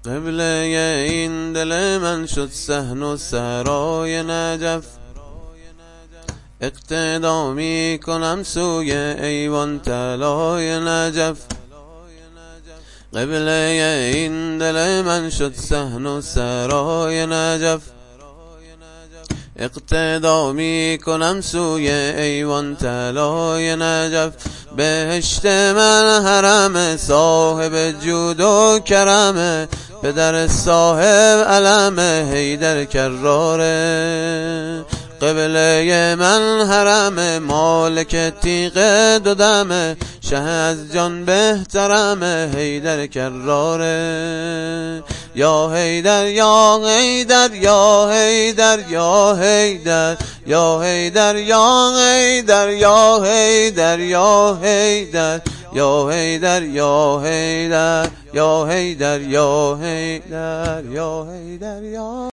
قبله این دل من شد صحن و صحرای نجف، اقتدا می کنم سوی ایوان طلای نجف. قبله این دل من شد صحن و صحرای نجف، اقتدا می کنم سوی ایوان طلای نجف. بهشت من حرم صاحب جود و کرم، پدر صاحب علم حیدر کراره. قبله من حرم مالک تیغ دو دم، شه از جان بهترم حیدر کراره. یا حیدر یا حیدر یا حیدر یا حیدر یا حیدر یا حیدر یا حیدر یا حیدر یا حیدر یا حیدر یا حیدر یا حیدر یا حیدر یا